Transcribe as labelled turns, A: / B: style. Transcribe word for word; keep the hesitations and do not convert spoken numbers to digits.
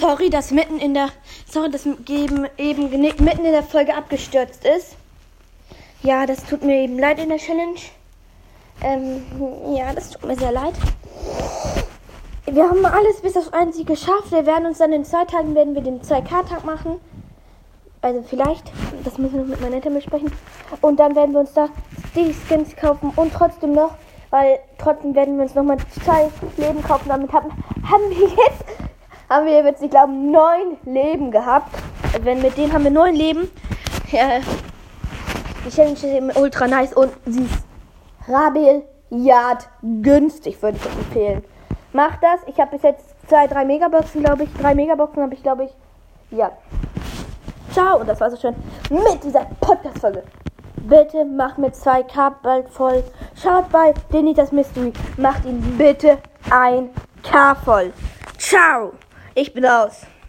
A: sorry, dass mitten in der sorry, dass eben, eben mitten in der Folge abgestürzt ist. Ja, das tut mir eben leid in der Challenge. Ähm, ja, das tut mir sehr leid. Wir haben alles bis auf einen Sieg geschafft. Wir werden uns dann in zwei Tagen werden wir den zwei K-Tag machen. Also vielleicht, das müssen wir noch mit meinen Eltern besprechen. Und dann werden wir uns da die Skins kaufen und trotzdem noch, weil trotzdem werden wir uns nochmal zwei Leben kaufen. Damit haben, haben wir jetzt, haben wir jetzt, ich glaube, neun Leben gehabt. Wenn mit denen haben wir neun Leben. Ja, die Challenge ist eben ultra nice und sie ist rabiat günstig, würde ich empfehlen. Macht das. Ich habe bis jetzt zwei, drei Megaboxen, glaube ich. Drei Megaboxen habe ich, glaube ich. Ja. Ciao. Und das war so schön mit dieser Podcast-Folge. Bitte macht mit zwei K bald voll. Schaut bei Denitas Mystery. Macht ihn bitte ein K voll. Ciao. Ich bin raus.